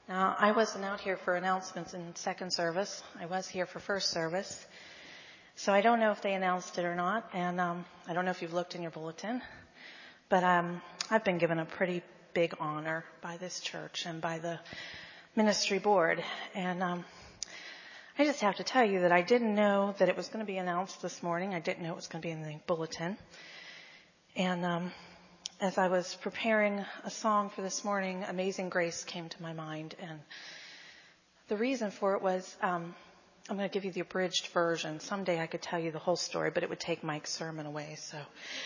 Now, I wasn't out here for announcements in second service. I was here for first service. So I don't know if they announced it or not, and I don't know if you've looked in your bulletin, but I've been given a pretty big honor by this church and by the ministry board. And I just have to tell you that I didn't know that it was going to be announced this morning. I didn't know it was going to be in the bulletin. And as I was preparing a song for this morning, Amazing Grace came to my mind. And the reason for it was, I'm going to give you the abridged version. Someday I could tell you the whole story, but it would take Mike's sermon away. So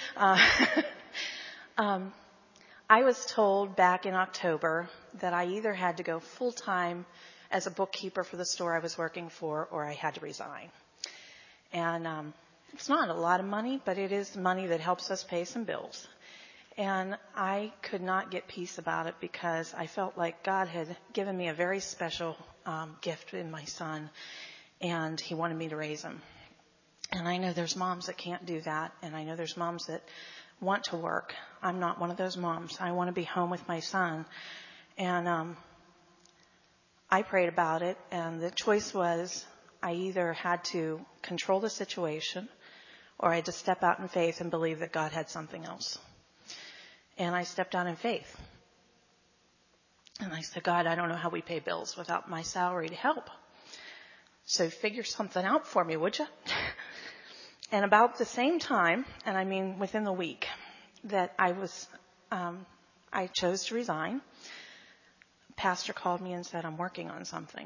I was told back in October that I either had to go full-time as a bookkeeper for the store I was working for, or I had to resign. And it's not a lot of money, but it is money that helps us pay some bills. And I could not get peace about it because I felt like God had given me a very special gift in my son, and he wanted me to raise him. And I know there's moms that can't do that, and I know there's moms that want to work. I'm not one of those moms. I want to be home with my son. And I prayed about it, and the choice was I either had to control the situation or I had to step out in faith and believe that God had something else. And I stepped out in faith. And I said, God, I don't know how we pay bills without my salary to help. So figure something out for me, would you? And about the same time, and I mean within the week, that I chose to resign, pastor called me and said, I'm working on something.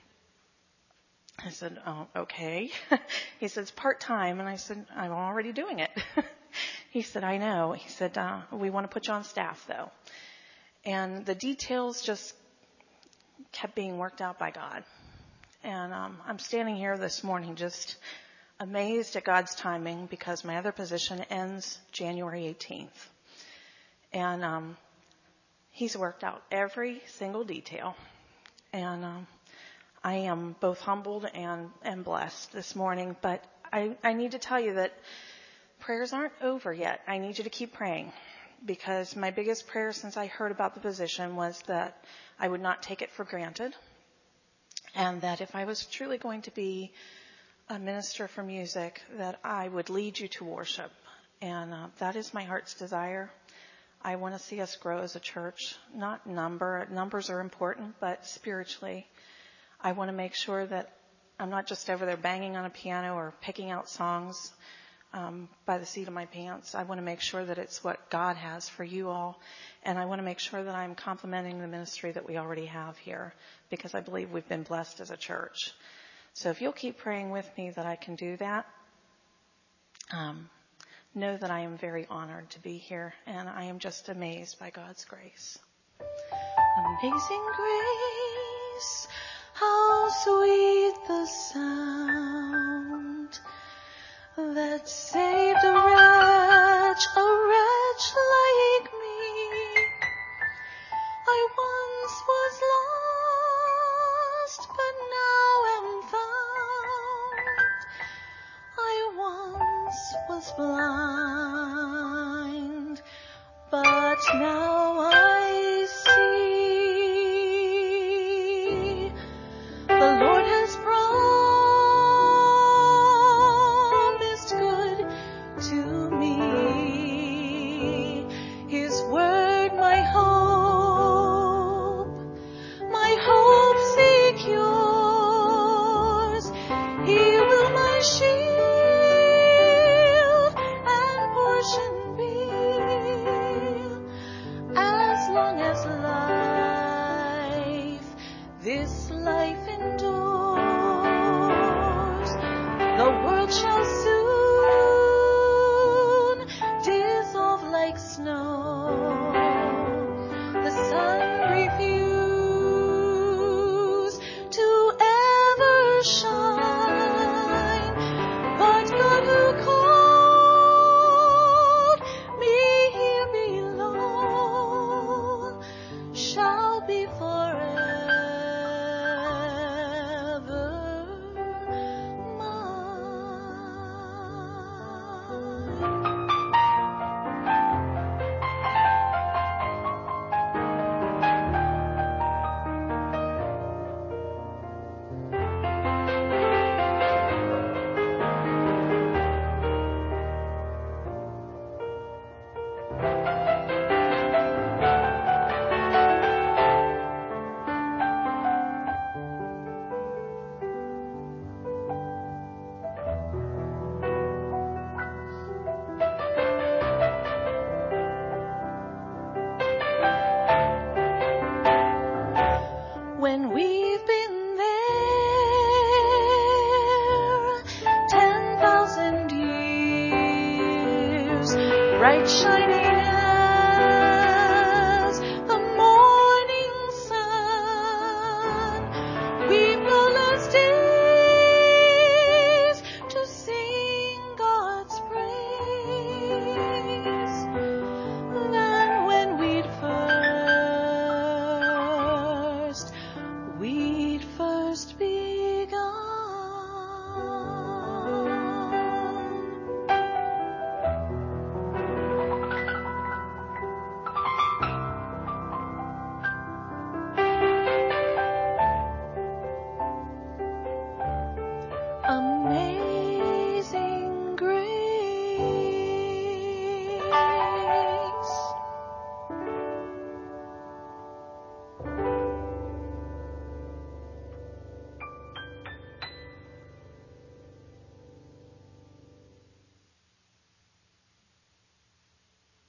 I said, oh, okay. He said, it's part-time. And I said, I'm already doing it. He said, I know. He said, we want to put you on staff, though. And the details just kept being worked out by God. And I'm standing here this morning just amazed at God's timing because my other position ends January 18th. And He's worked out every single detail. And I am both humbled and blessed this morning. But I need to tell you that prayers aren't over yet. I need you to keep praying, because my biggest prayer since I heard about the position was that I would not take it for granted, and that if I was truly going to be a minister for music, that I would lead you to worship. And that is my heart's desire. I want to see us grow as a church, not numbers are important, but spiritually. I want to make sure that I'm not just over there banging on a piano or picking out songs by the seat of my pants. I want to make sure that it's what God has for you all. And I want to make sure that I'm complimenting the ministry that we already have here, because I believe we've been blessed as a church. So if you'll keep praying with me that I can do that, know that I am very honored to be here, and I am just amazed by God's grace. Amazing grace, how sweet the sound that saved a wretch like me. I once was lost, but now am found. I once was blind, but now